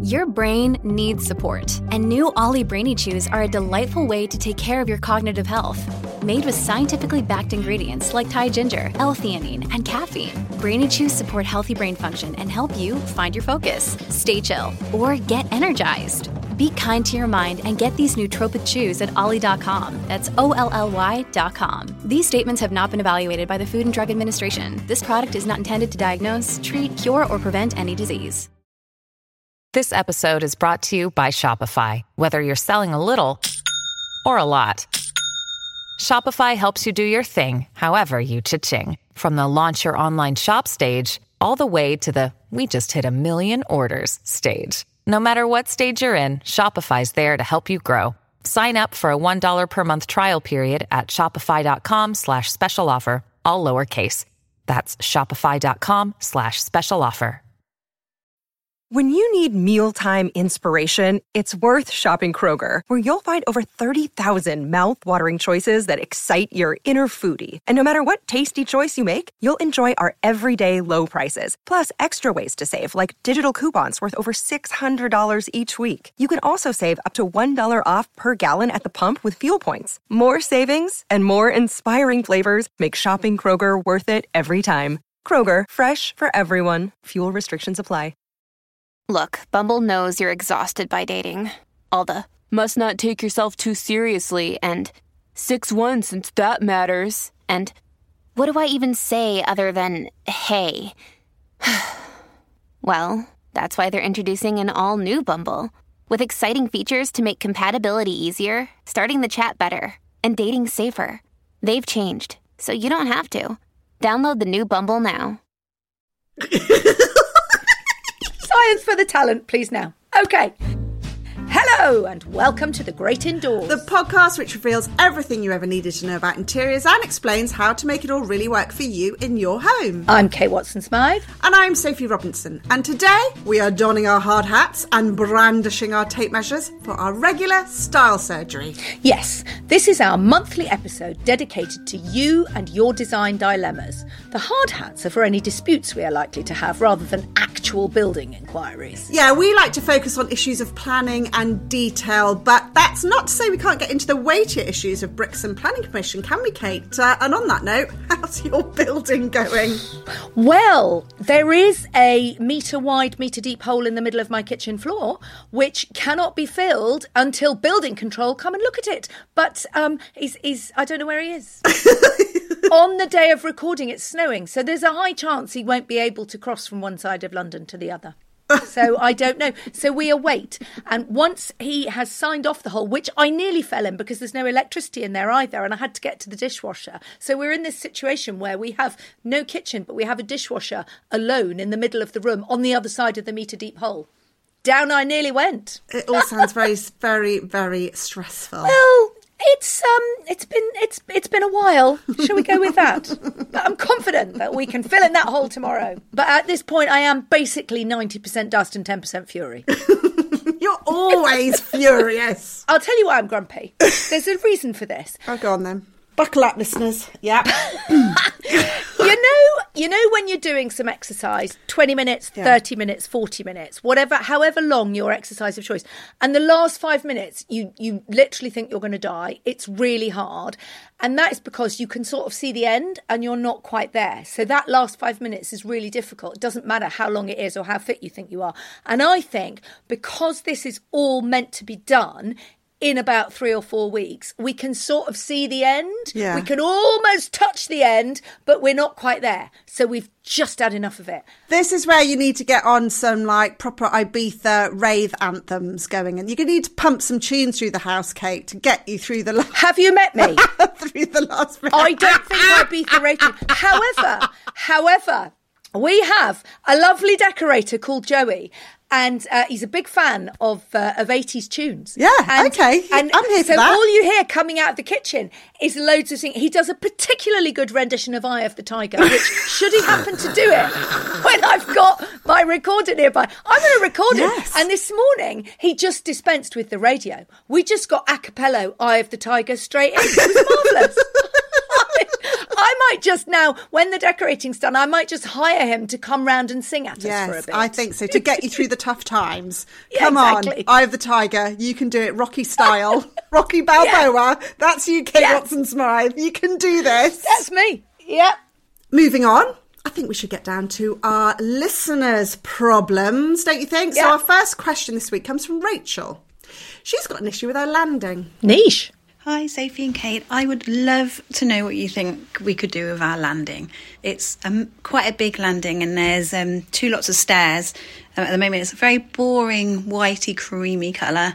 Your brain needs support, and new Ollie Brainy Chews are a delightful way to take care of your cognitive health. Made with scientifically backed ingredients like Thai ginger, L-theanine, and caffeine, Brainy Chews support healthy brain function and help you find your focus, stay chill, or get energized. Be kind to your mind and get these nootropic chews at ollie.com. That's OLLY.com. These statements have not been evaluated by the Food and Drug Administration. This product is not intended to diagnose, treat, cure, or prevent any disease. This episode is brought to you by Shopify. Whether you're selling a little or a lot, Shopify helps you do your thing, however you cha-ching. From the launch your online shop stage, all the way to the we just hit 1 million orders stage. No matter what stage you're in, Shopify's there to help you grow. Sign up for a $1 per month trial period at shopify.com/special offer, all lowercase. That's shopify.com/special offer. When you need mealtime inspiration, it's worth shopping Kroger, where you'll find over 30,000 mouth-watering choices that excite your inner foodie. And no matter what tasty choice you make, you'll enjoy our everyday low prices, plus extra ways to save, like digital coupons worth over $600 each week. You can also save up to $1 off per gallon at the pump with fuel points. More savings and more inspiring flavors make shopping Kroger worth it every time. Kroger, fresh for everyone. Fuel restrictions apply. Look, Bumble knows you're exhausted by dating. All the, must not take yourself too seriously, and 6'1" since that matters, and what do I even say other than, hey? Well, that's why they're introducing an all-new Bumble, with exciting features to make compatibility easier, starting the chat better, and dating safer. They've changed, so you don't have to. Download the new Bumble now. Science for the talent, please now. Okay. Hello and welcome to The Great Indoors. The podcast which reveals everything you ever needed to know about interiors and explains how to make it all really work for you in your home. I'm Kay Watson-Smythe. And I'm Sophie Robinson. And today we are donning our hard hats and brandishing our tape measures for our regular style surgery. Yes, this is our monthly episode dedicated to you and your design dilemmas. The hard hats are for any disputes we are likely to have rather than actual building inquiries. Yeah, we like to focus on issues of planning and detail, but that's not to say we can't get into the weightier issues of bricks and planning permission, can we, Kate? And on that note, how's your building going? Well, there is a metre-wide, metre-deep hole in the middle of my kitchen floor, which cannot be filled until building control come and look at it. But he's I don't know where he is. On the day of recording, it's snowing, so there's a high chance he won't be able to cross from one side of London to the other. So I don't know. So we await. And once he has signed off the hole, which I nearly fell in because there's no electricity in there either, and I had to get to the dishwasher. So we're in this situation where we have no kitchen, but we have a dishwasher alone in the middle of the room on the other side of the metre-deep hole. Down I nearly went. It all sounds very, very, very stressful. Well, it's been a while. Shall we go with that? But I'm confident that we can fill in that hole tomorrow. But at this point, I am basically 90% dust and 10% fury. You're always furious. I'll tell you why I'm grumpy. There's a reason for this. Oh, go on then. Buckle up, listeners. Yep. You know when you're doing some exercise, 20 minutes, 30 minutes, 40 minutes, whatever, however long your exercise of choice, and the last 5 minutes, you literally think you're going to die. It's really hard. And that is because you can sort of see the end and you're not quite there. So that last 5 minutes is really difficult. It doesn't matter how long it is or how fit you think you are. And I think because this is all meant to be done in about 3 or 4 weeks, we can sort of see the end. Yeah. We can almost touch the end, but we're not quite there. So we've just had enough of it. This is where you need to get on some like proper Ibiza rave anthems going, and you're going to need to pump some tunes through the house, Kate, to get you through the Have you met me? through the last bit. I don't think Ibiza rated. However, we have a lovely decorator called Joey. And he's a big fan of 80s tunes. Yeah, okay. And I'm here for so that. all you hear coming out of the kitchen is loads of singing. He does a particularly good rendition of Eye of the Tiger, which, should he happen to do it when I've got my recorder nearby, I'm going to record it. And this morning, he just dispensed with the radio. We just got a cappella Eye of the Tiger straight in. It was marvellous. I might just now, when the decorating's done, I might just hire him to come round and sing at us for a bit. I think so, to get you through the tough times. Yeah, Come exactly. on, Eye of the Tiger, you can do it Rocky style. Rocky Balboa, that's you, Kate Watson-Smythe. You can do this. That's me. Yep. Moving on, I think we should get down to our listeners' problems, don't you think? Yeah. So our first question this week comes from Rachel. She's got an issue with her landing. Niche. Hi, Sophie and Kate. I would love to know what you think we could do with our landing. It's quite a big landing, and there's 2 lots of stairs. At the moment, it's a very boring, whitey, creamy colour.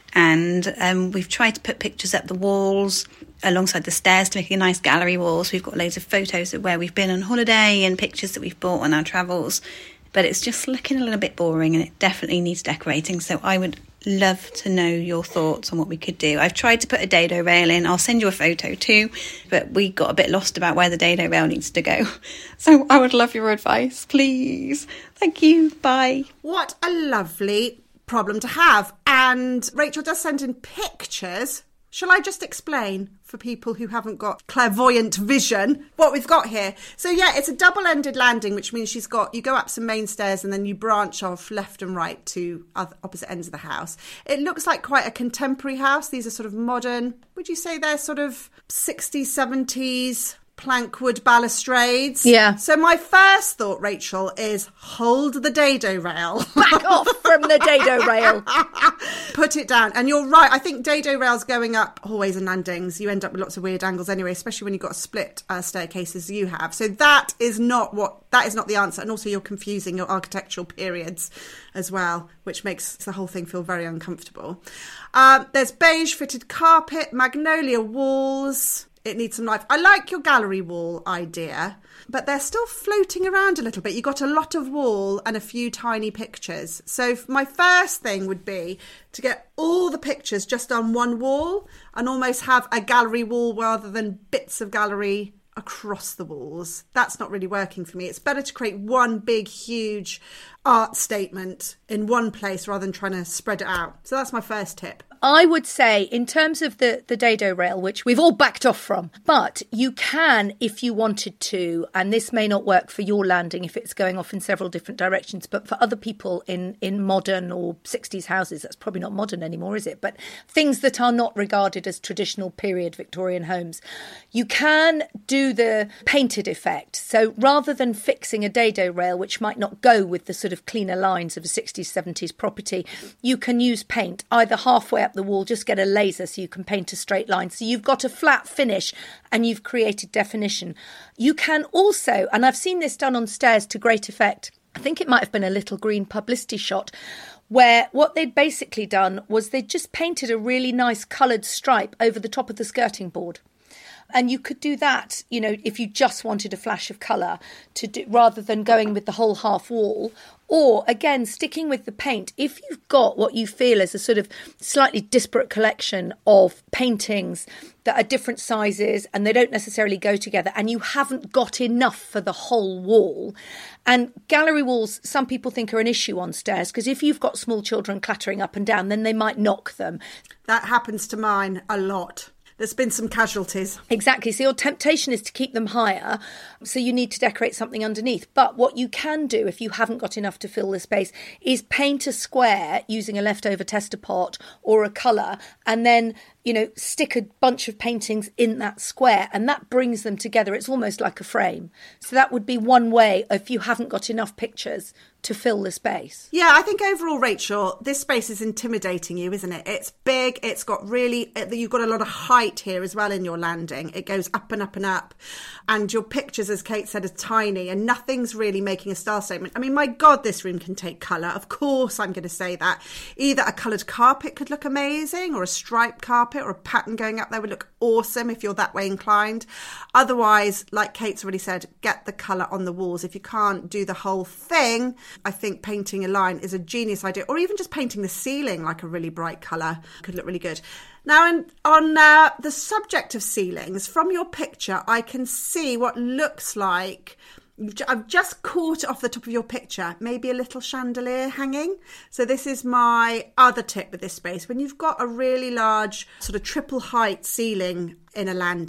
And we've tried to put pictures up the walls alongside the stairs to make a nice gallery wall. So we've got loads of photos of where we've been on holiday and pictures that we've bought on our travels. But it's just looking a little bit boring, and it definitely needs decorating. So I would love to know your thoughts on what we could do. I've tried to put a dado rail in. I'll send you a photo too, but we got a bit lost about where the dado rail needs to go. So I would love your advice, please. Thank you. Bye. What a lovely problem to have. And Rachel does send in pictures. Shall I just explain for people who haven't got clairvoyant vision what we've got here? So yeah, it's a double-ended landing, which means you go up some main stairs and then you branch off left and right to opposite ends of the house. It looks like quite a contemporary house. These are sort of modern, would you say they're sort of 60s, 70s plankwood balustrades? Yeah. So my first thought, Rachel, is hold the dado rail. Back off from the dado rail. Put it down. And you're right. I think dado rails going up hallways and landings, you end up with lots of weird angles anyway, especially when you've got a split staircase as you have. So that is not the answer. And also you're confusing your architectural periods as well, which makes the whole thing feel very uncomfortable. There's beige fitted carpet, magnolia walls. It needs some life. I like your gallery wall idea, but they're still floating around a little bit. You've got a lot of wall and a few tiny pictures. So my first thing would be to get all the pictures just on one wall and almost have a gallery wall rather than bits of gallery across the walls. That's not really working for me. It's better to create one big, huge art statement in one place rather than trying to spread it out. So that's my first tip. I would say in terms of the dado rail, which we've all backed off from, but you can, if you wanted to, and this may not work for your landing if it's going off in several different directions, but for other people in modern or 60s houses, that's probably not modern anymore, is it? But things that are not regarded as traditional period Victorian homes, you can do the painted effect. So rather than fixing a dado rail, which might not go with the sort of cleaner lines of a 60s, 70s property, you can use paint either halfway up the wall, just get a laser so you can paint a straight line. So you've got a flat finish and you've created definition. You can also, and I've seen this done on stairs to great effect, I think it might have been a Little Green publicity shot, where what they'd basically done was they'd just painted a really nice coloured stripe over the top of the skirting board. And you could do that, you know, if you just wanted a flash of colour, rather than going with the whole half wall. Or, again, sticking with the paint, if you've got what you feel is a sort of slightly disparate collection of paintings that are different sizes and they don't necessarily go together, and you haven't got enough for the whole wall. And gallery walls, some people think, are an issue on stairs, because if you've got small children clattering up and down, then they might knock them. That happens to mine a lot. There's been some casualties. Exactly. So your temptation is to keep them higher. So you need to decorate something underneath. But what you can do, if you haven't got enough to fill the space, is paint a square using a leftover tester pot or a colour, and then, you know, stick a bunch of paintings in that square, and that brings them together. It's almost like a frame. So that would be one way if you haven't got enough pictures to fill the space. Yeah, I think overall, Rachel, this space is intimidating you, isn't it? It's big. It's got you've got a lot of height here as well in your landing. It goes up and up and up. And your pictures, as Kate said, are tiny and nothing's really making a style statement. I mean, my God, this room can take colour. Of course, I'm going to say that. Either a coloured carpet could look amazing, or a striped carpet or a pattern going up there would look awesome if you're that way inclined. Otherwise, like Kate's already said, get the colour on the walls. If you can't do the whole thing, I think painting a line is a genius idea, or even just painting the ceiling like a really bright colour could look really good. Now, on the subject of ceilings, from your picture, I can see what looks like, I've just caught it off the top of your picture, maybe a little chandelier hanging. So this is my other tip with this space. When you've got a really large sort of triple height ceiling in a landing,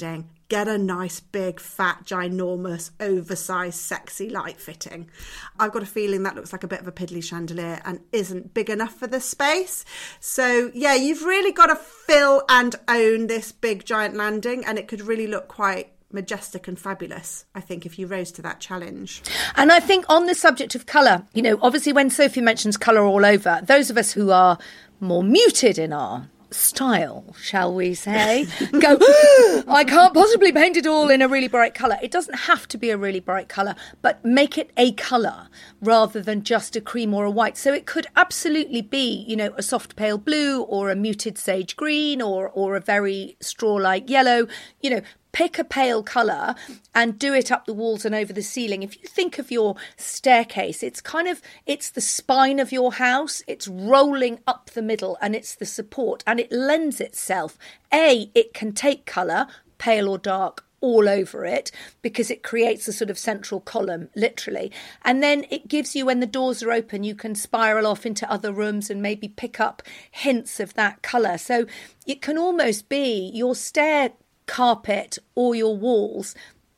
get a nice, big, fat, ginormous, oversized, sexy light fitting. I've got a feeling that looks like a bit of a piddly chandelier and isn't big enough for this space. So, yeah, you've really got to fill and own this big, giant landing, and it could really look quite majestic and fabulous, I think, if you rose to that challenge. And I think on the subject of colour, you know, obviously when Sophie mentions colour all over, those of us who are more muted in our style, shall we say, go, I can't possibly paint it all in a really bright colour. It doesn't have to be a really bright colour, but make it a colour rather than just a cream or a white. So it could absolutely be, you know, a soft pale blue or a muted sage green or a very straw-like yellow, you know. Pick a pale colour and do it up the walls and over the ceiling. If you think of your staircase, it's the spine of your house. It's rolling up the middle and it's the support, and it lends itself. It can take colour, pale or dark, all over it because it creates a sort of central column, literally. And then it gives you, when the doors are open, you can spiral off into other rooms and maybe pick up hints of that colour. So it can almost be your stair carpet or your walls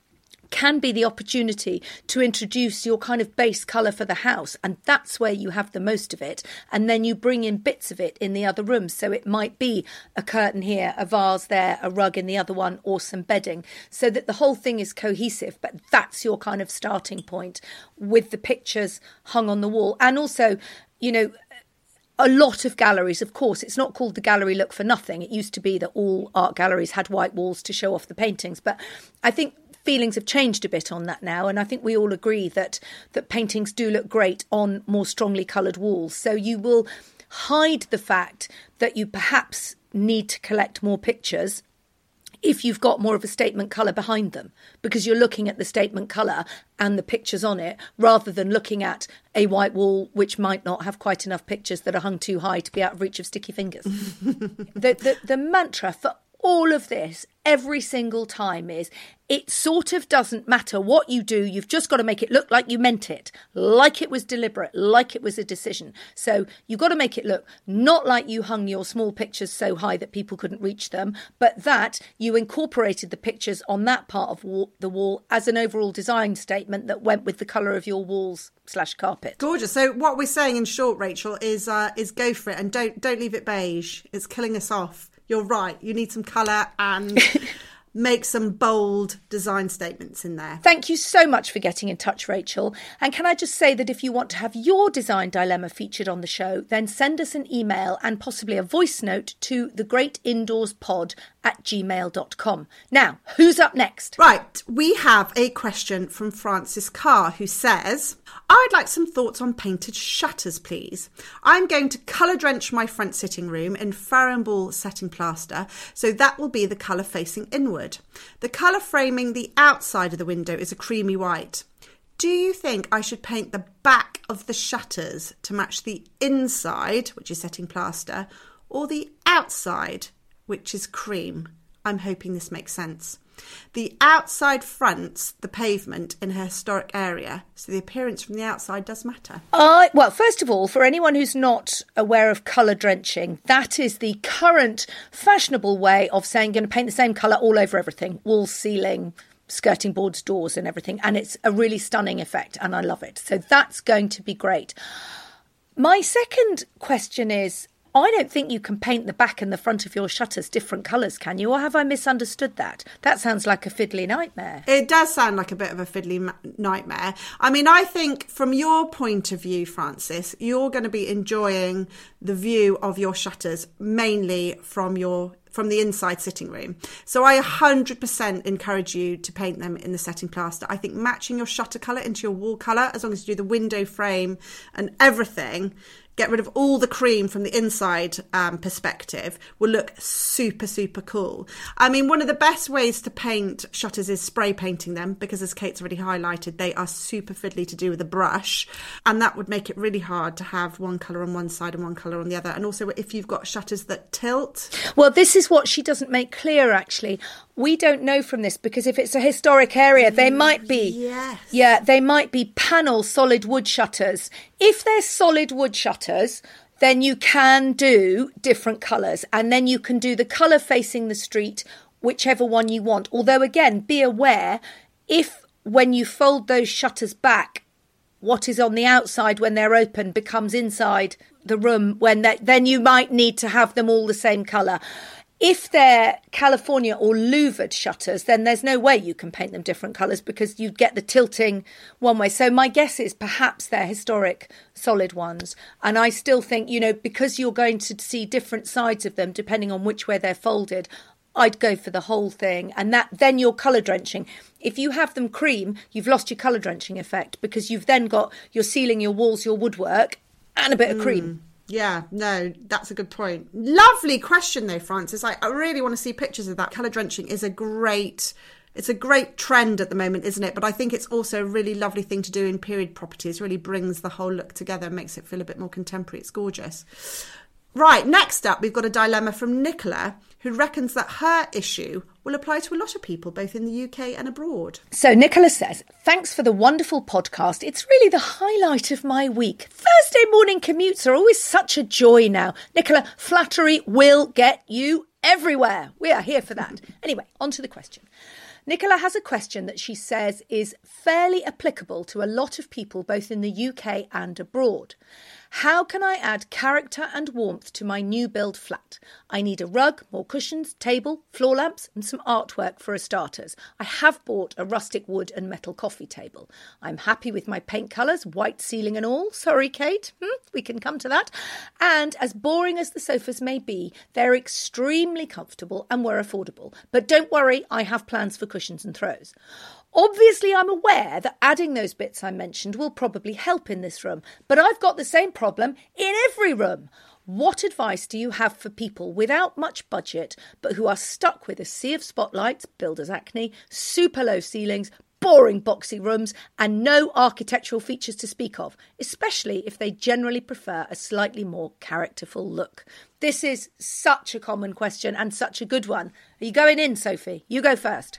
can be the opportunity to introduce your kind of base colour for the house, and that's where you have the most of it, and then you bring in bits of it in the other rooms. So it might be a curtain here, a vase there, a rug in the other one, or some bedding, so that the whole thing is cohesive. But that's your kind of starting point with the pictures hung on the wall. And also, you know, a lot of galleries, of course, it's not called the gallery look for nothing. It used to be that all art galleries had white walls to show off the paintings. But I think feelings have changed a bit on that now. And I think we all agree that paintings do look great on more strongly coloured walls. So you will hide the fact that you perhaps need to collect more pictures if you've got more of a statement colour behind them, because you're looking at the statement colour and the pictures on it rather than looking at a white wall which might not have quite enough pictures that are hung too high to be out of reach of sticky fingers. The mantra for all of this every single time is, it sort of doesn't matter what you do, you've just got to make it look like you meant it, like it was deliberate, like it was a decision. So you've got to make it look not like you hung your small pictures so high that people couldn't reach them, but that you incorporated the pictures on that part of the wall as an overall design statement that went with the colour of your walls/carpet. Gorgeous. So what we're saying in short, Rachel, is go for it and don't leave it beige. It's killing us off. You're right. You need some colour and make some bold design statements in there. Thank you so much for getting in touch, Rachel. And can I just say that if you want to have your design dilemma featured on the show, then send us an email and possibly a voice note to thegreatindoorsPod@gmail.com. Now, who's up next? Right, we have a question from Francis Carr, who says, I'd like some thoughts on painted shutters, please. I'm going to colour drench my front sitting room in Farrow & Ball setting plaster, so that will be the colour facing inward. The colour framing the outside of the window is a creamy white. Do you think I should paint the back of the shutters to match the inside, which is setting plaster, or the outside, which is cream? I'm hoping this makes sense. The outside fronts the pavement in a historic area, so the appearance from the outside does matter. Well, first of all, for anyone who's not aware of colour drenching, that is the current fashionable way of saying you're going to paint the same colour all over everything, walls, ceiling, skirting boards, doors and everything. And it's a really stunning effect and I love it. So that's going to be great. My second question is, I don't think you can paint the back and the front of your shutters different colours, can you? Or have I misunderstood that? That sounds like a fiddly nightmare. It does sound like a bit of a fiddly nightmare. I mean, I think from your point of view, Francis, you're going to be enjoying the view of your shutters mainly from the inside sitting room. So I 100% encourage you to paint them in the setting plaster. I think matching your shutter colour into your wall colour, as long as you do the window frame and everything, get rid of all the cream from the inside perspective, will look super, super cool. I mean, one of the best ways to paint shutters is spray painting them, because as Kate's already highlighted, they are super fiddly to do with a brush. And that would make it really hard to have one colour on one side and one colour on the other. And also if you've got shutters that tilt. Well, this is what she doesn't make clear, actually. We don't know from this, because if it's a historic area, they might be, yes. Yeah, they might be panel solid wood shutters. If they're solid wood shutters, then you can do different colours, and then you can do the colour facing the street whichever one you want. Although, again, be aware, if when you fold those shutters back, what is on the outside when they're open becomes inside the room, then you might need to have them all the same colour. If they're California or louvered shutters, then there's no way you can paint them different colours because you'd get the tilting one way. So my guess is perhaps they're historic solid ones. And I still think, because you're going to see different sides of them depending on which way they're folded, I'd go for the whole thing. And then you're colour drenching. If you have them cream, you've lost your colour drenching effect because you've then got your ceiling, your walls, your woodwork and a bit of cream. Yeah, no, that's a good point. Lovely question though, Frances. I really want to see pictures of that. Colour drenching is it's a great trend at the moment, isn't it? But I think it's also a really lovely thing to do in period properties. Really brings the whole look together and makes it feel a bit more contemporary. It's gorgeous. Right, next up, we've got a dilemma from Nicola, who reckons that her issue will apply to a lot of people, both in the UK and abroad. So Nicola says, thanks for the wonderful podcast. It's really the highlight of my week. Thursday morning commutes are always such a joy now. Nicola, flattery will get you everywhere. We are here for that. Anyway, on to the question. Nicola has a question that she says is fairly applicable to a lot of people, both in the UK and abroad. How can I add character and warmth to my new build flat? I need a rug, more cushions, table, floor lamps and some artwork for a starters. I have bought a rustic wood and metal coffee table. I'm happy with my paint colours, white ceiling and all. Sorry, Kate, we can come to that. And as boring as the sofas may be, they're extremely comfortable and were affordable. But don't worry, I have plans for cushions and throws. Obviously, I'm aware that adding those bits I mentioned will probably help in this room, but I've got the same problem in every room. What advice do you have for people without much budget, but who are stuck with a sea of spotlights, builder's acne, super low ceilings, boring boxy rooms, and no architectural features to speak of, especially if they generally prefer a slightly more characterful look? This is such a common question and such a good one. Are you going in, Sophie? You go first.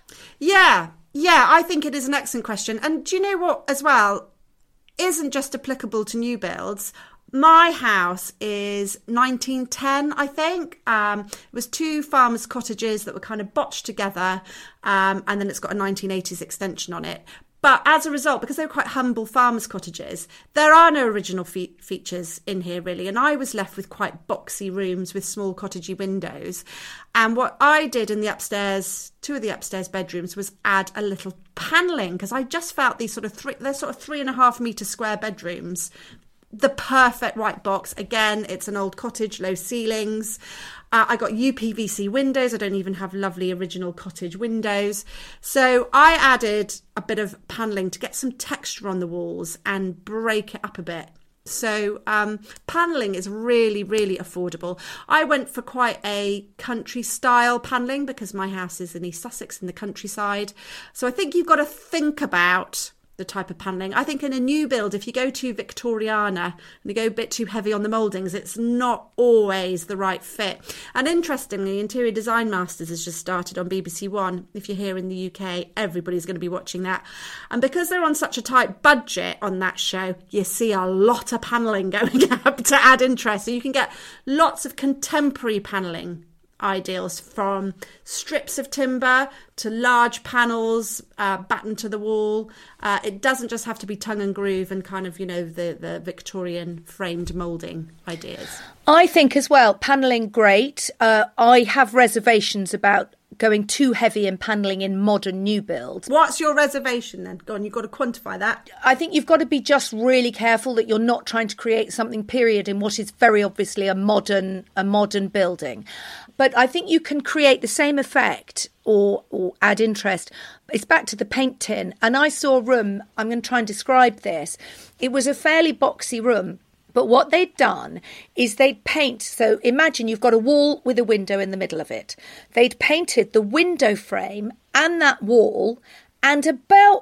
Yeah, I think it is an excellent question. And do you know what, as well, isn't just applicable to new builds? My house is 1910, I think. It was two farmers' cottages that were kind of botched together, and then it's got a 1980s extension on it. But as a result, because they were quite humble farmers' cottages, there are no original features in here, really. And I was left with quite boxy rooms with small cottagey windows. And what I did in the upstairs, two of the upstairs bedrooms, was add a little panelling, because I just felt these they're sort of 3.5 metre square bedrooms. The perfect white box. Again, it's an old cottage, low ceilings. I got UPVC windows. I don't even have lovely original cottage windows. So I added a bit of panelling to get some texture on the walls and break it up a bit. So panelling is really, really affordable. I went for quite a country style panelling because my house is in East Sussex in the countryside. So I think you've got to think about the type of panelling. I think in a new build, if you go too Victoriana and you go a bit too heavy on the mouldings, it's not always the right fit. And interestingly, Interior Design Masters has just started on BBC One. If you're here in the UK, everybody's going to be watching that. And because they're on such a tight budget on that show, you see a lot of panelling going up to add interest. So you can get lots of contemporary panelling ideals, from strips of timber to large panels battened to the wall. It doesn't just have to be tongue and groove and kind of, the Victorian framed moulding ideas. I think as well, panelling great. I have reservations about going too heavy in panelling in modern new builds. What's your reservation then? Go on, you've got to quantify that. I think you've got to be just really careful that you're not trying to create something period in what is very obviously a modern building. But I think you can create the same effect or add interest. It's back to the paint tin. And I saw a room, I'm going to try and describe this. It was a fairly boxy room. But what they'd done is they'd paint. So imagine you've got a wall with a window in the middle of it. They'd painted the window frame and that wall and about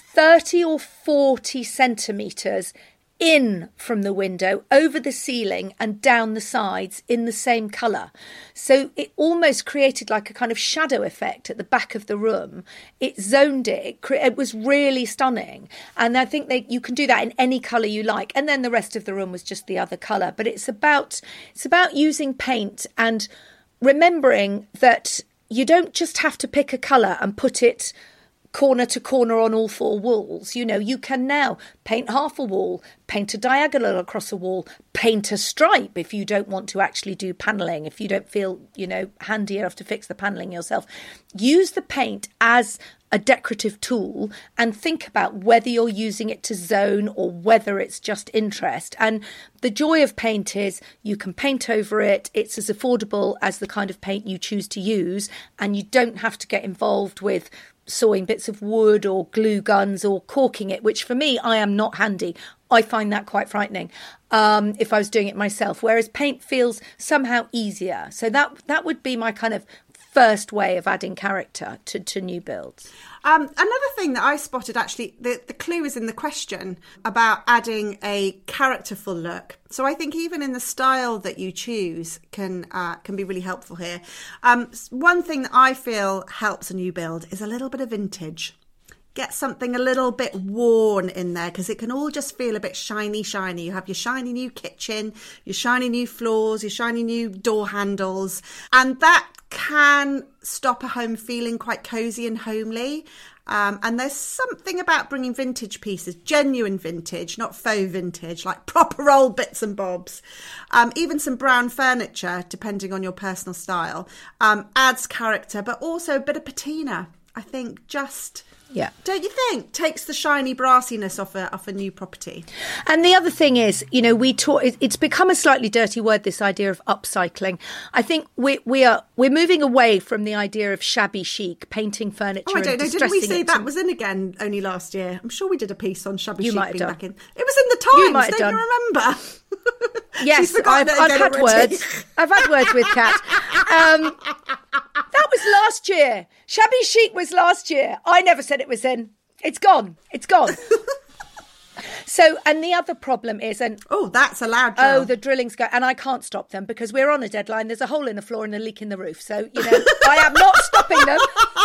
30 or 40 centimetres in from the window, over the ceiling and down the sides in the same colour. So it almost created like a kind of shadow effect at the back of the room. It zoned it. It was really stunning. And I think you can do that in any colour you like. And then the rest of the room was just the other colour. But it's about using paint and remembering that you don't just have to pick a colour and put it corner to corner on all four walls. You know, you can now paint half a wall, paint a diagonal across a wall, paint a stripe if you don't want to actually do panelling, if you don't feel, you know, handy enough to fix the panelling yourself. Use the paint as a decorative tool and think about whether you're using it to zone or whether it's just interest. And the joy of paint is you can paint over it. It's as affordable as the kind of paint you choose to use, and you don't have to get involved with sawing bits of wood or glue guns or corking it, which for me, I am not handy. I find that quite frightening if I was doing it myself, whereas paint feels somehow easier. So that would be my kind of first way of adding character to new builds. Another thing that I spotted, actually, the clue is in the question about adding a characterful look. So I think even in the style that you choose can be really helpful here. One thing that I feel helps a new build is a little bit of vintage. Get something a little bit worn in there, because it can all just feel a bit shiny. You have your shiny new kitchen, your shiny new floors, your shiny new door handles, and that can stop a home feeling quite cosy and homely. And there's something about bringing vintage pieces, genuine vintage, not faux vintage, like proper old bits and bobs. Even some brown furniture, depending on your personal style, adds character, but also a bit of patina. I think just... Yeah. Don't you think? Takes the shiny brassiness off a new property. And the other thing is, you know, it's become a slightly dirty word, this idea of upcycling. I think we're moving away from the idea of shabby chic, painting furniture. Oh, I don't know. Didn't we say that was in again only last year? I'm sure we did a piece on shabby chic being back in. It was in the Times. Don't you remember? Yes, I've had words. I've had words with Kat. That was last year. Shabby chic was last year. I never said it was in. It's gone. It's gone. So, and the other problem is, oh, that's a loud drill. Oh, the drilling's go, and I can't stop them because we're on a deadline. There's a hole in the floor and a leak in the roof. So, you know, I am not stopping them.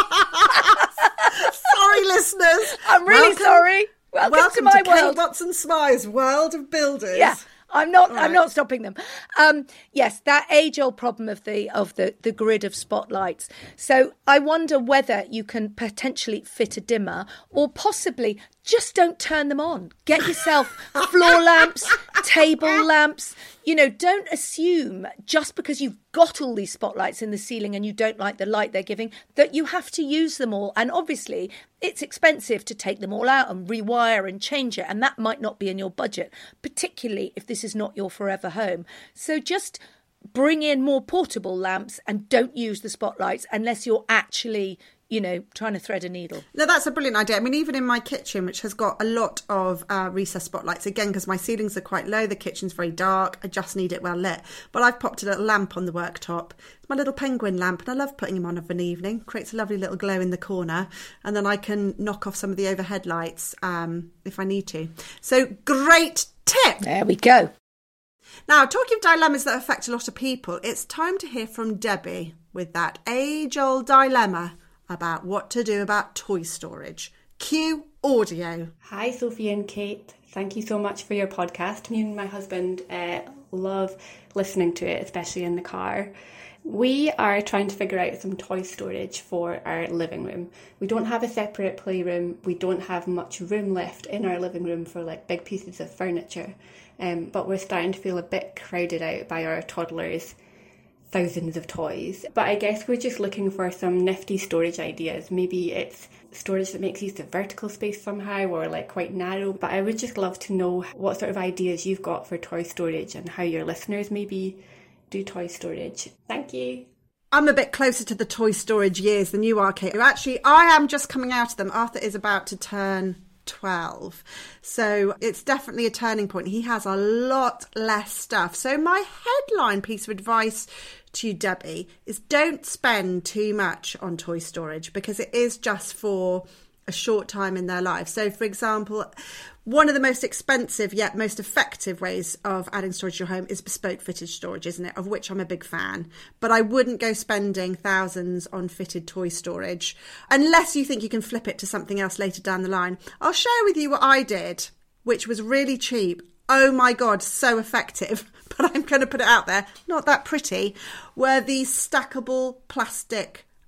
Sorry, listeners. I'm really sorry. Welcome to my world. Kate Watson Smythe's world of builders. Yeah. I'm not stopping them. Yes, that age-old problem of the grid of spotlights. So I wonder whether you can potentially fit a dimmer, or possibly just don't turn them on. Get yourself floor lamps, table lamps. You know, don't assume just because you've got all these spotlights in the ceiling and you don't like the light they're giving that you have to use them all. And obviously, it's expensive to take them all out and rewire and change it. And that might not be in your budget, particularly if this is not your forever home. So just bring in more portable lamps and don't use the spotlights unless you're actually, you know, trying to thread a needle. No, that's a brilliant idea. I mean, even in my kitchen, which has got a lot of recessed spotlights, again, because my ceilings are quite low, the kitchen's very dark, I just need it well lit. But I've popped a little lamp on the worktop. It's my little penguin lamp, and I love putting him on of an evening. Creates a lovely little glow in the corner, and then I can knock off some of the overhead lights if I need to. So, great tip! There we go. Now, talking of dilemmas that affect a lot of people, it's time to hear from Debbie with that age-old dilemma about what to do about toy storage. Cue audio. Hi, Sophie and Kate. Thank you so much for your podcast. Me and my husband love listening to it, especially in the car. We are trying to figure out some toy storage for our living room. We don't have a separate playroom. We don't have much room left in our living room for like big pieces of furniture. But we're starting to feel a bit crowded out by our toddlers' thousands of toys. But I guess we're just looking for some nifty storage ideas. Maybe it's storage that makes use of vertical space somehow, or like quite narrow. But I would just love to know what sort of ideas you've got for toy storage and how your listeners maybe do toy storage. Thank you. I'm a bit closer to the toy storage years than you are, Kate. Actually, I am just coming out of them. Arthur is about to turn 12. So it's definitely a turning point. He has a lot less stuff. So my headline piece of advice to you, Debbie, is don't spend too much on toy storage, because it is just for a short time in their life. So, for example, one of the most expensive yet most effective ways of adding storage to your home is bespoke fitted storage, isn't it? Of which I'm a big fan. But I wouldn't go spending thousands on fitted toy storage unless you think you can flip it to something else later down the line. I'll share with you what I did, which was really cheap. Oh my God, so effective. But I'm going to put it out there. Not that pretty. Were these stackable plastic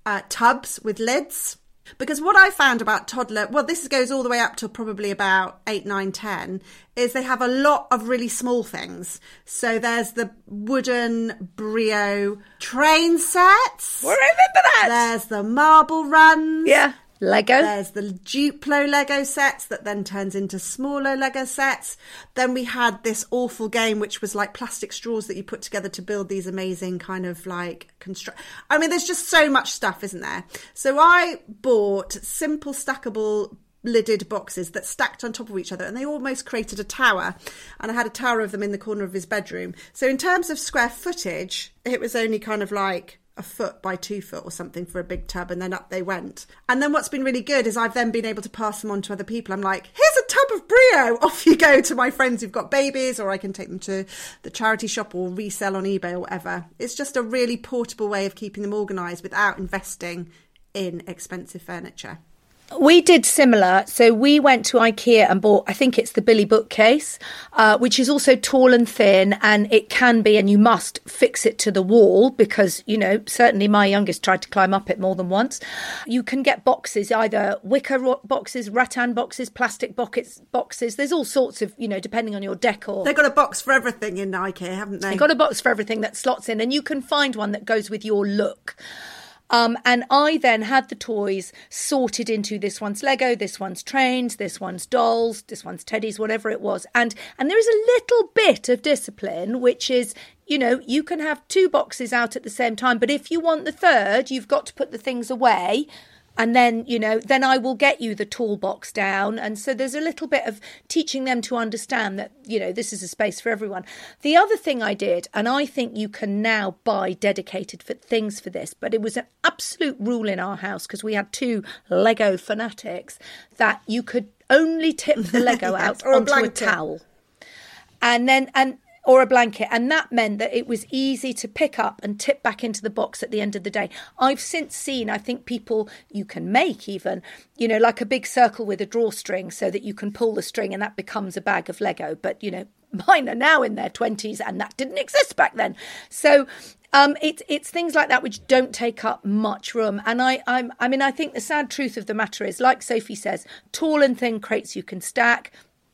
tubs with lids. Because what I found about toddler, well, this goes all the way up to probably about 8, 9, 10, is they have a lot of really small things. So there's the wooden Brio train sets. Well, I remember that. There's the marble runs. Yeah. Lego. There's the Duplo Lego sets that then turns into smaller Lego sets. Then we had this awful game which was like plastic straws that you put together to build these amazing kind of like I mean, there's just so much stuff, isn't there? So I bought simple stackable lidded boxes that stacked on top of each other, and they almost created a tower. And I had a tower of them in the corner of his bedroom. So in terms of square footage, it was only kind of like a foot by 2 foot or something for a big tub, and then up they went. And then what's been really good is I've then been able to pass them on to other people. I'm like, here's a tub of Brio, off you go to my friends who've got babies, or I can take them to the charity shop or resell on eBay or whatever. It's just a really portable way of keeping them organised without investing in expensive furniture. We did similar. So we went to IKEA and bought, I think it's the Billy bookcase, which is also tall and thin, and it can be, and you must fix it to the wall because, you know, certainly my youngest tried to climb up it more than once. You can get boxes, either wicker boxes, rattan boxes, plastic boxes. There's all sorts of, you know, depending on your decor. They've got a box for everything in IKEA, haven't they? They've got a box for everything that slots in, and you can find one that goes with your look. And I then had the toys sorted into this one's Lego, this one's trains, this one's dolls, this one's teddies, whatever it was. And there is a little bit of discipline, which is, you know, you can have 2 boxes out at the same time. But if you want the third, you've got to put the things away. And then, you know, then I will get you the toolbox down. And so there's a little bit of teaching them to understand that, you know, this is a space for everyone. The other thing I did, and I think you can now buy dedicated things for this, but it was an absolute rule in our house because we had 2 Lego fanatics, that you could only tip the Lego out onto a towel. Or a blanket. And that meant that it was easy to pick up and tip back into the box at the end of the day. I've since seen, I think people, you can make even, you know, like a big circle with a drawstring so that you can pull the string and that becomes a bag of Lego. But, you know, mine are now in their 20s and that didn't exist back then. So it's things like that which don't take up much room. And I think the sad truth of the matter is, like Sophie says, tall and thin crates you can stack.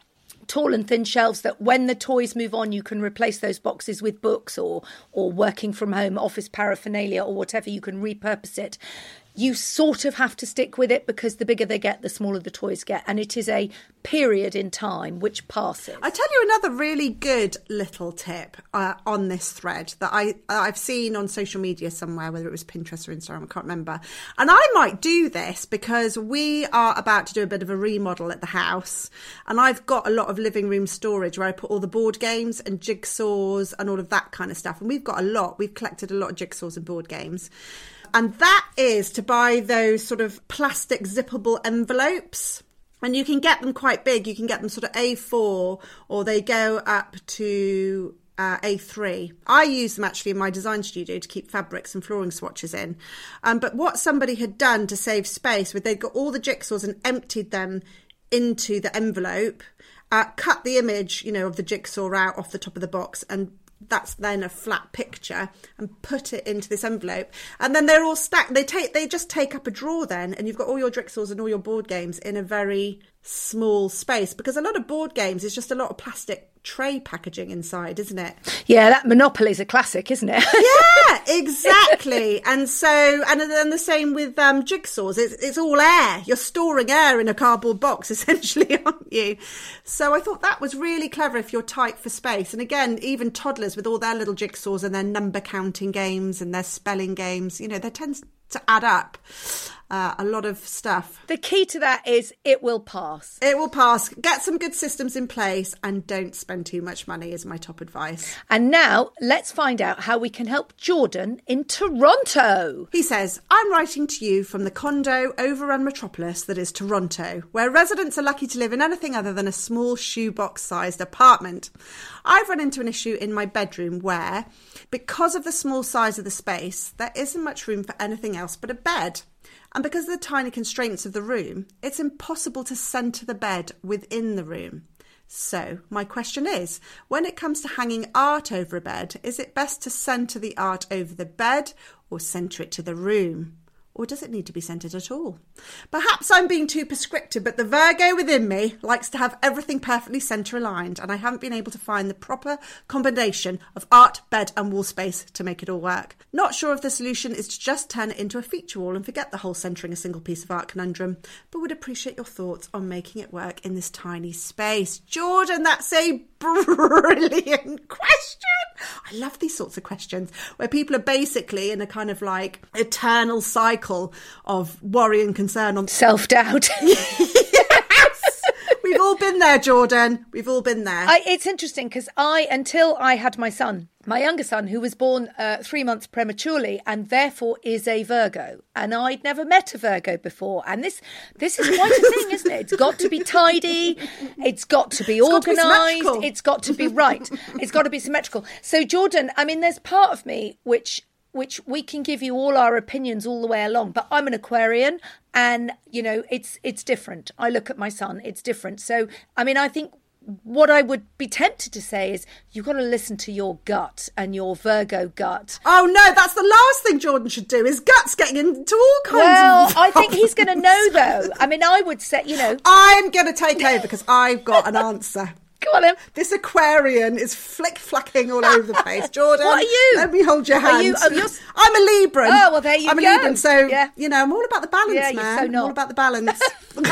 Tall and thin shelves that when the toys move on, you can replace those boxes with books or working from home office paraphernalia or whatever, you can repurpose it. You sort of have to stick with it because the bigger they get, the smaller the toys get. And it is a period in time which passes. I tell you another really good little tip on this thread that I've seen on social media somewhere, whether it was Pinterest or Instagram, I can't remember. And I might do this because we are about to do a bit of a remodel at the house. And I've got a lot of living room storage where I put all the board games and jigsaws and all of that kind of stuff. And we've got a lot. We've collected a lot of jigsaws and board games. And that is to buy those sort of plastic zippable envelopes. And you can get them quite big. You can get them sort of A4 or they go up to A3. I use them actually in my design studio to keep fabrics and flooring swatches in. But what somebody had done to save space, they'd got all the jigsaws and emptied them into the envelope, cut the image, you know, of the jigsaw out off the top of the box, and that's then a flat picture, and put it into this envelope. And then they're all stacked. They just take up a drawer then, and you've got all your jigsaws and all your board games in a very small space, because a lot of board games is just a lot of plastic tray packaging inside, isn't it? Yeah, that Monopoly's a classic, isn't it? Yeah, exactly. And then the same with jigsaws. It's all air. You're storing air in a cardboard box, essentially, aren't you? So I thought that was really clever if you're tight for space. And again, even toddlers with all their little jigsaws and their number counting games and their spelling games, you know, there tends to add up a lot of stuff. The key to that is it will pass. It will pass. Get some good systems in place and don't spend too much money is my top advice. And now let's find out how we can help Jordan in Toronto. He says, I'm writing to you from the condo overrun metropolis that is Toronto, where residents are lucky to live in anything other than a small shoebox-sized apartment. I've run into an issue in my bedroom where, because of the small size of the space, there isn't much room for anything else but a bed. And because of the tiny constraints of the room, it's impossible to centre the bed within the room. So my question is, when it comes to hanging art over a bed, is it best to centre the art over the bed or centre it to the room? Or does it need to be centred at all? Perhaps I'm being too prescriptive, but the Virgo within me likes to have everything perfectly centre aligned, and I haven't been able to find the proper combination of art, bed and wall space to make it all work. Not sure if the solution is to just turn it into a feature wall and forget the whole centring a single piece of art conundrum, but would appreciate your thoughts on making it work in this tiny space. Jordan, that's a brilliant question. I love these sorts of questions where people are basically in a kind of like eternal cycle of worry and concern on self-doubt. Yes, we've all been there, Jordan. We've all been there. It's interesting because until I had my son, my younger son, who was born 3 months prematurely and therefore is a Virgo, and I'd never met a Virgo before, and this is quite a thing, isn't it? It's got to be tidy, it's got to be organised, it's got to be right, it's got to be symmetrical. So Jordan, I mean, there's part of me which we can give you all our opinions all the way along, but I'm an Aquarian, and you know it's different. I look at my son, it's different. So I mean, I think what I would be tempted to say is you've got to listen to your gut and your Virgo gut. Oh no, that's the last thing Jordan should do, is guts getting into all kinds of Well, I think he's going to know though. I mean, I would say, I'm going to take over because I've got an answer. Go on, then. This Aquarian is flick-flacking all over the place. Jordan, what are you? Let me hold your hand. I'm a Libran. Oh, well, there you go. I'm a Libran, so, yeah. I'm all about the balance, yeah, man. You're so not. I'm all about the balance.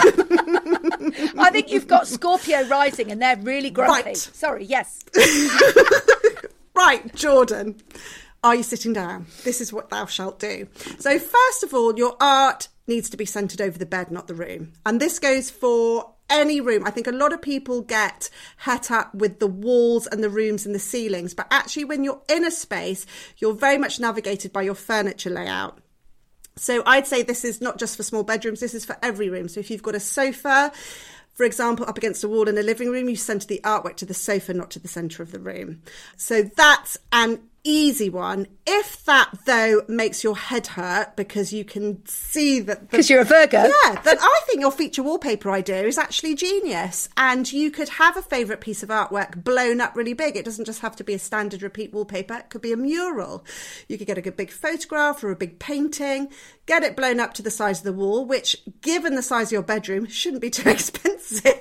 I think you've got Scorpio rising and they're really grumpy. Right. Sorry, yes. Right, Jordan. Are you sitting down? This is what thou shalt do. So first of all, your art needs to be centred over the bed, not the room. And this goes for any room. I think a lot of people get het up with the walls and the rooms and the ceilings, but actually when you're in a space, you're very much navigated by your furniture layout. So I'd say this is not just for small bedrooms, this is for every room. So if you've got a sofa, for example, up against a wall in a living room, you centre the artwork to the sofa, not to the centre of the room. So that's an easy one. If that, though, makes your head hurt because you can see that... Because you're a Virgo. Yeah, then I think your feature wallpaper idea is actually genius. And you could have a favourite piece of artwork blown up really big. It doesn't just have to be a standard repeat wallpaper. It could be a mural. You could get a big photograph or a big painting, get it blown up to the size of the wall, which, given the size of your bedroom, shouldn't be too expensive.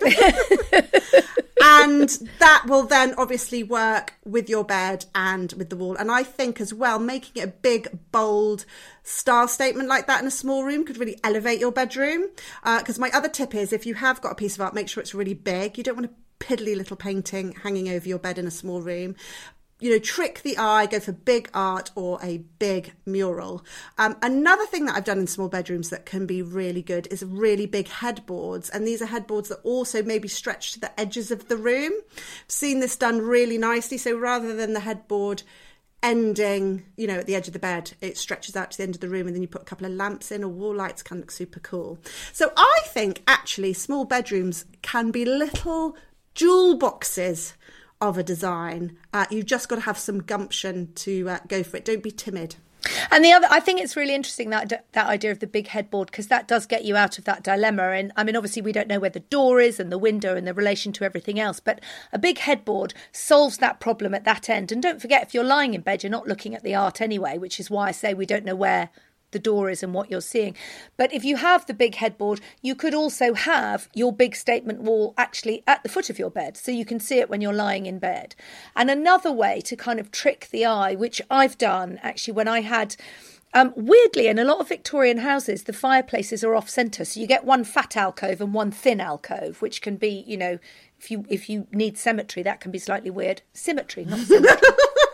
And that will then obviously work with your bed and with the wall. And I think as well, making it a big, bold style statement like that in a small room could really elevate your bedroom. Because my other tip is, if you have got a piece of art, make sure it's really big. You don't want a piddly little painting hanging over your bed in a small room. Trick the eye, go for big art or a big mural. Another thing that I've done in small bedrooms that can be really good is really big headboards. And these are headboards that also maybe stretch to the edges of the room. I've seen this done really nicely. So rather than the headboard ending, at the edge of the bed, it stretches out to the end of the room, and then you put a couple of lamps in or wall lights, can look super cool. So I think actually small bedrooms can be little jewel boxes of a design. You've just got to have some gumption to go for it. Don't be timid. And I think it's really interesting that idea of the big headboard, because that does get you out of that dilemma. And I mean, obviously we don't know where the door is and the window and the relation to everything else, but a big headboard solves that problem at that end. And don't forget, if you're lying in bed, you're not looking at the art anyway, which is why I say we don't know where the door is and what you're seeing. But if you have the big headboard, you could also have your big statement wall actually at the foot of your bed, so you can see it when you're lying in bed. And another way to kind of trick the eye, which I've done actually when I had weirdly, in a lot of Victorian houses, the fireplaces are off centre, so you get one fat alcove and one thin alcove, which can be, if you need symmetry, that can be slightly weird. Symmetry, not symmetry.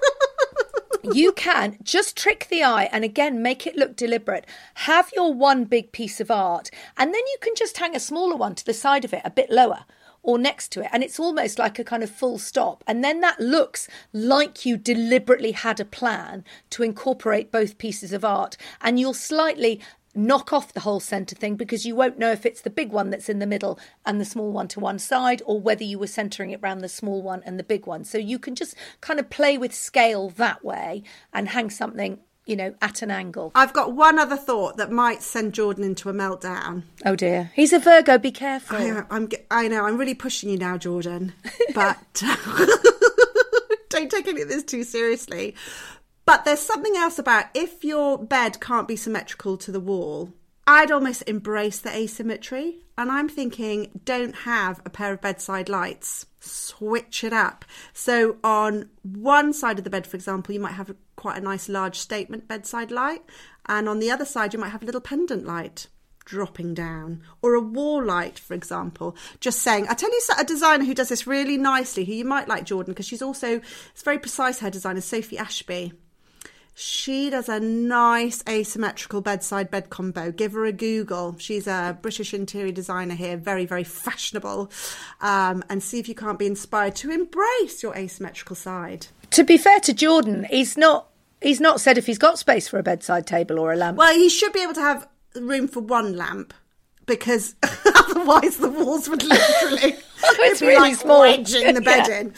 You can just trick the eye and again make it look deliberate. Have your one big piece of art, and then you can just hang a smaller one to the side of it, a bit lower or next to it, and it's almost like a kind of full stop. And then that looks like you deliberately had a plan to incorporate both pieces of art, and you'll slightly knock off the whole centre thing, because you won't know if it's the big one that's in the middle and the small one to one side, or whether you were centering it around the small one and the big one. So you can just kind of play with scale that way and hang something, at an angle. I've got one other thought that might send Jordan into a meltdown. Oh dear. He's a Virgo, be careful. I know, I'm really pushing you now, Jordan, but don't take any of this too seriously. But there's something else about if your bed can't be symmetrical to the wall, I'd almost embrace the asymmetry. And I'm thinking, don't have a pair of bedside lights. Switch it up. So on one side of the bed, for example, you might have quite a nice large statement bedside light. And on the other side, you might have a little pendant light dropping down, or a wall light, for example. Just saying, I tell you, a designer who does this really nicely, who you might like, Jordan, because it's very precise, her designer, Sophie Ashby. She does a nice asymmetrical bedside bed combo. Give her a Google. She's a British interior designer here, very, very fashionable. And see if you can't be inspired to embrace your asymmetrical side. To be fair to Jordan, he's not said if he's got space for a bedside table or a lamp. Well, he should be able to have room for one lamp, because otherwise the walls would literally it's really small, wedging the bed in.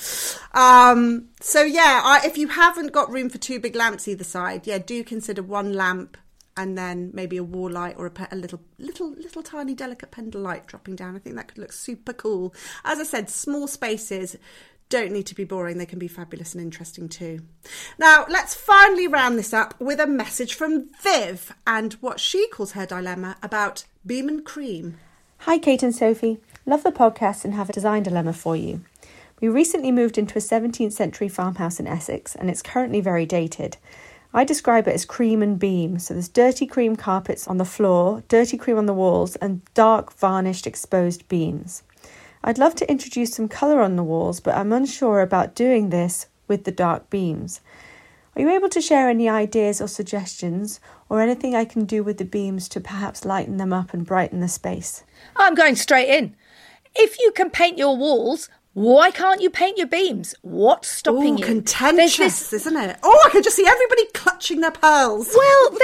So if you haven't got room for two big lamps either side, do consider one lamp and then maybe a wall light or a little tiny delicate pendant light dropping down. I think that could look super cool. As I said, small spaces don't need to be boring. They can be fabulous and interesting too. Now, let's finally round this up with a message from Viv and what she calls her dilemma about Beam and Cream. Hi, Kate and Sophie. Love the podcast and have a design dilemma for you. We recently moved into a 17th century farmhouse in Essex, and it's currently very dated. I describe it as cream and beam. So there's dirty cream carpets on the floor, dirty cream on the walls, and dark varnished exposed beams. I'd love to introduce some colour on the walls, but I'm unsure about doing this with the dark beams. Are you able to share any ideas or suggestions, or anything I can do with the beams to perhaps lighten them up and brighten the space? I'm going straight in. If you can paint your walls, why can't you paint your beams? What's stopping you? Contentious, isn't it? Oh, I can just see everybody clutching their pearls. Well,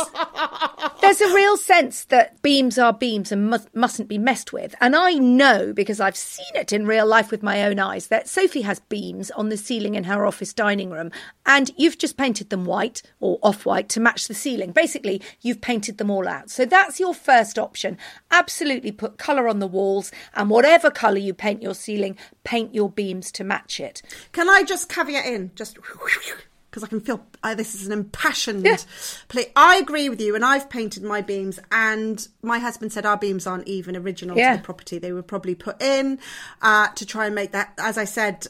there's a real sense that beams are beams and mustn't be messed with. And I know, because I've seen it in real life with my own eyes, that Sophie has beams on the ceiling in her office dining room, and you've just painted them white or off-white to match the ceiling. Basically, you've painted them all out. So that's your first option. Absolutely put colour on the walls, and whatever colour you paint your ceiling, paint your beams to match it. Can I just caveat in, just because I can feel this is an impassioned play. I agree with you, and I've painted my beams, and my husband said our beams aren't even original to the property. They were probably put in to try and make that, as I said,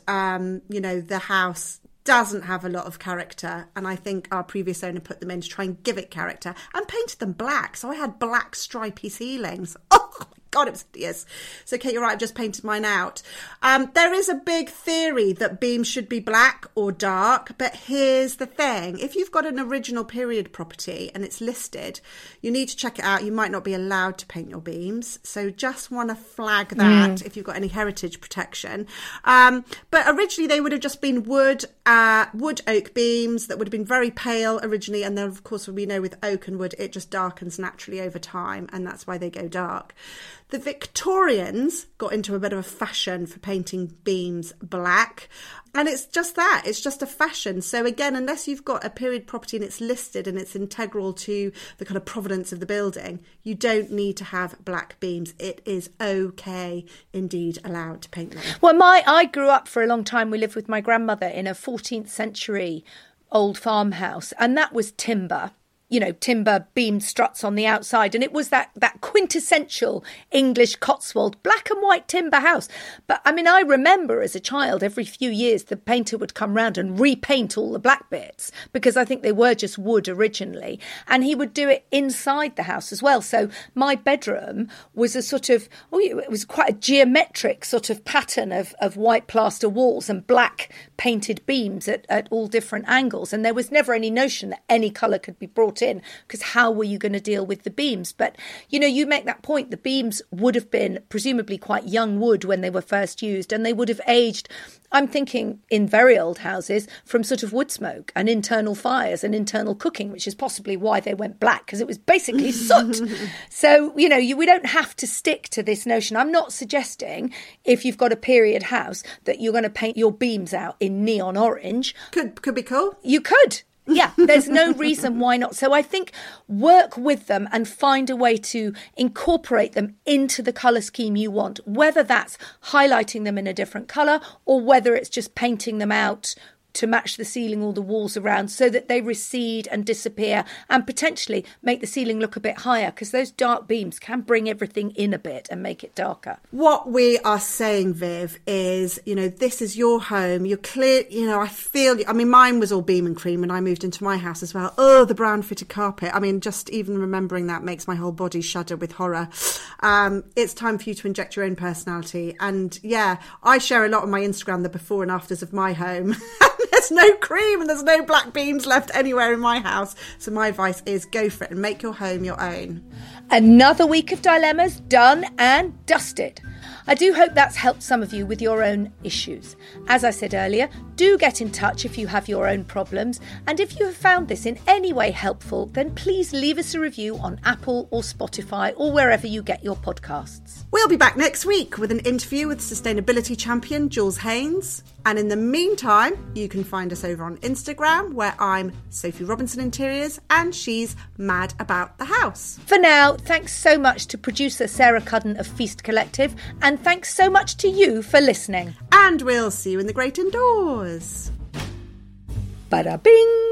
the house doesn't have a lot of character, and I think our previous owner put them in to try and give it character and painted them black. So I had black stripy ceilings. Oh my God, it was hideous. So Kate, you're right, I've just painted mine out. There is a big theory that beams should be black or dark, but here's the thing. If you've got an original period property and it's listed, you need to check it out. You might not be allowed to paint your beams. So just want to flag that if you've got any heritage protection. But originally they would have just been wood oak beams that would have been very pale originally. And then of course, we know with oak and wood, it just darkens naturally over time. And that's why they go dark. The Victorians got into a bit of a fashion for painting beams black. And it's just that. It's just a fashion. So again, unless you've got a period property and it's listed and it's integral to the kind of provenance of the building, you don't need to have black beams. It is okay, indeed, allowed to paint them. Well, I grew up for a long time. We lived with my grandmother in a 14th century old farmhouse, and that was timber. Timber beam struts on the outside. And it was that quintessential English Cotswold black and white timber house. But I mean, I remember as a child, every few years, the painter would come round and repaint all the black bits, because I think they were just wood originally. And he would do it inside the house as well. So my bedroom was a sort of, it was quite a geometric sort of pattern of white plaster walls and black painted beams at all different angles. And there was never any notion that any colour could be brought in, because how were you going to deal with the beams? But you make that point, the beams would have been presumably quite young wood when they were first used, and they would have aged, I'm thinking, in very old houses, from sort of wood smoke and internal fires and internal cooking, which is possibly why they went black, because it was basically soot. So we don't have to stick to this notion. I'm not suggesting, if you've got a period house, that you're going to paint your beams out in neon orange. Could be cool. You could. Yeah, there's no reason why not. So I think work with them and find a way to incorporate them into the colour scheme you want, whether that's highlighting them in a different colour or whether it's just painting them out to match the ceiling or the walls around so that they recede and disappear and potentially make the ceiling look a bit higher, because those dark beams can bring everything in a bit and make it darker. What we are saying, Viv, is, this is your home. You're clear, I feel, mine was all beam and cream when I moved into my house as well. Oh, the brown fitted carpet. Just even remembering that makes my whole body shudder with horror. It's time for you to inject your own personality. And yeah, I share a lot on my Instagram, the before and afters of my home. There's no cream and there's no black beams left anywhere in my house. So my advice is go for it and make your home your own. Another week of dilemmas done and dusted. I do hope that's helped some of you with your own issues. As I said earlier, do get in touch if you have your own problems. And if you have found this in any way helpful, then please leave us a review on Apple or Spotify or wherever you get your podcasts. We'll be back next week with an interview with sustainability champion Jules Haynes. And in the meantime, you can find us over on Instagram, where I'm Sophie Robinson Interiors and she's mad about the house. For now, thanks so much to producer Sarah Cudden of Feast Collective, and thanks so much to you for listening. And we'll see you in the great indoors. Bada bing!